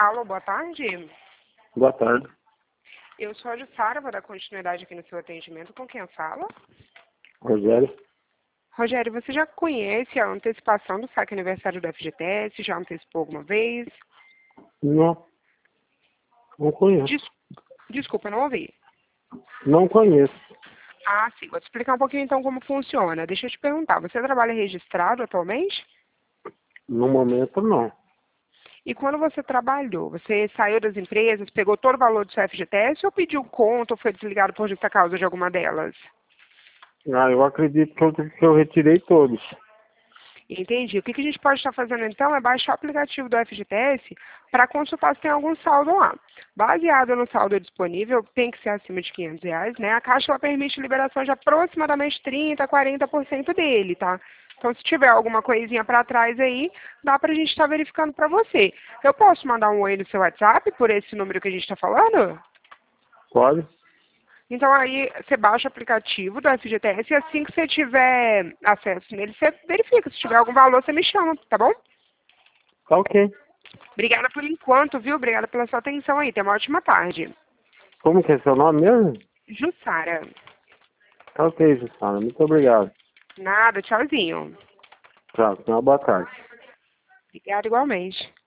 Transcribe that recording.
Alô, boa tarde. Boa tarde. Eu sou a Jussara, vou dar continuidade aqui no seu atendimento. Com quem eu falo? Rogério? Rogério, você já conhece a antecipação do saque aniversário do FGTS? Já antecipou alguma vez? Não, não conheço. Desculpa, não ouvi. Não conheço. Ah, sim. Vou te explicar um pouquinho então como funciona. Deixa eu te perguntar, você trabalha registrado atualmente? No momento, não. E quando você trabalhou, você saiu das empresas, pegou todo o valor do seu FGTS ou pediu conta ou foi desligado por justa causa de alguma delas? Eu acredito que eu retirei todos. Entendi. O que a gente pode estar fazendo então é baixar o aplicativo do FGTS para consultar se tem algum saldo lá. Baseado no saldo disponível, tem que ser acima de R$ 500, né? A Caixa ela permite liberação de aproximadamente 30% a 40% dele, tá? Então, se tiver alguma coisinha para trás aí, dá para a gente estar verificando para você. Eu posso mandar um oi no seu WhatsApp por esse número que a gente está falando? Pode? Então aí você baixa o aplicativo do FGTS e assim que você tiver acesso nele, você verifica. Se tiver algum valor, você me chama, tá bom? Tá ok. Obrigada por enquanto, viu? Obrigada pela sua atenção aí. Tenha uma ótima tarde. Como que é seu nome mesmo? Jussara. Tá ok, Jussana. Muito obrigado. Nada, tchauzinho. Tchau. Tenha uma boa tarde. Obrigada igualmente.